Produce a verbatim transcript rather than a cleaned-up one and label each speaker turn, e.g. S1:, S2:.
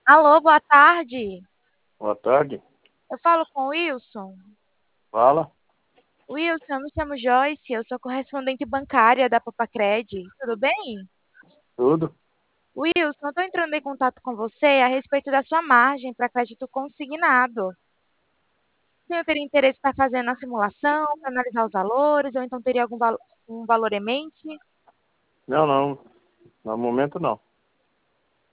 S1: Alô, boa tarde.
S2: Boa tarde.
S1: Eu falo com o Wilson.
S2: Fala.
S1: Wilson, eu me chamo Joyce, eu sou correspondente bancária da Papacred. Tudo bem?
S2: Tudo?
S1: Wilson, eu estou entrando em contato com você a respeito da sua margem para crédito consignado. O senhor teria interesse em estar fazendo a simulação, para analisar os valores, ou então teria algum val- um valor em mente?
S2: Não, não. No momento não.